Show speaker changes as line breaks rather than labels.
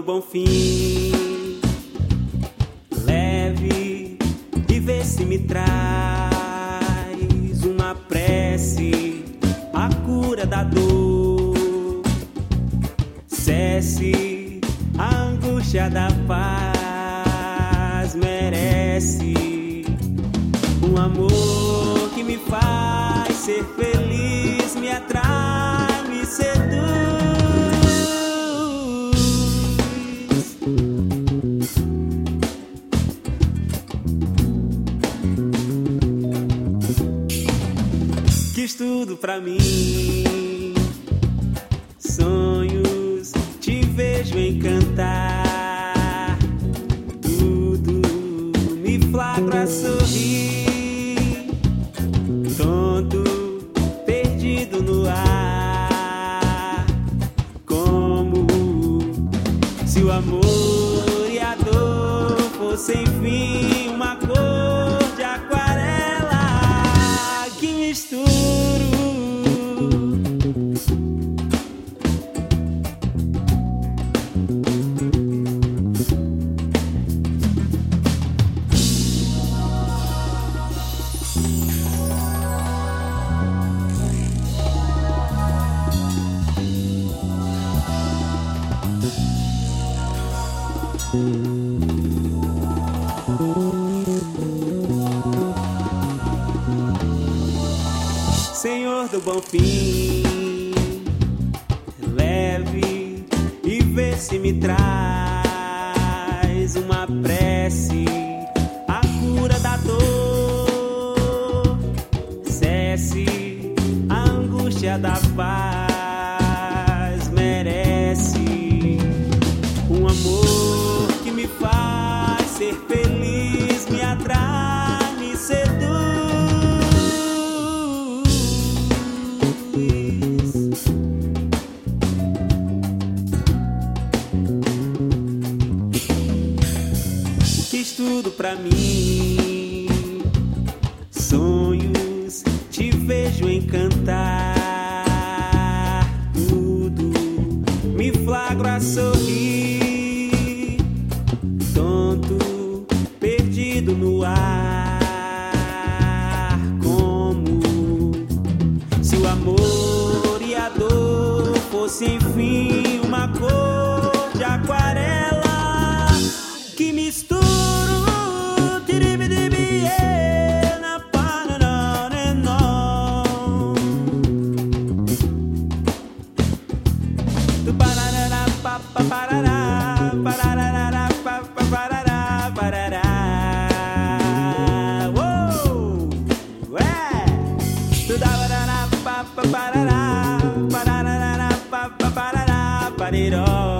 Bonfim, leve e vê se me traz uma prece, a cura da dor, cesse a angústia da paz, merece um amor que me faz ser feliz, me atrai, me seduz. Quis tudo pra mim, sonhos te vejo encantar, tudo me flagra sorrir, tonto, perdido no ar, como se o amor e a dor fossem enfim uma cor de aquarela que mistura. Senhor do Bonfim, leve e vê se me traz uma prece, a cura da dor, cesse a angústia da paz, merece um amor que me faz ser feliz, me atrai, me seduz. Quis tudo pra mim, sonhos te vejo encantar, tudo me flagra a sorrir, tonto, perdido no ar, como se o amor e a dor fossem enfim uma cor de aquarela que mistura. It all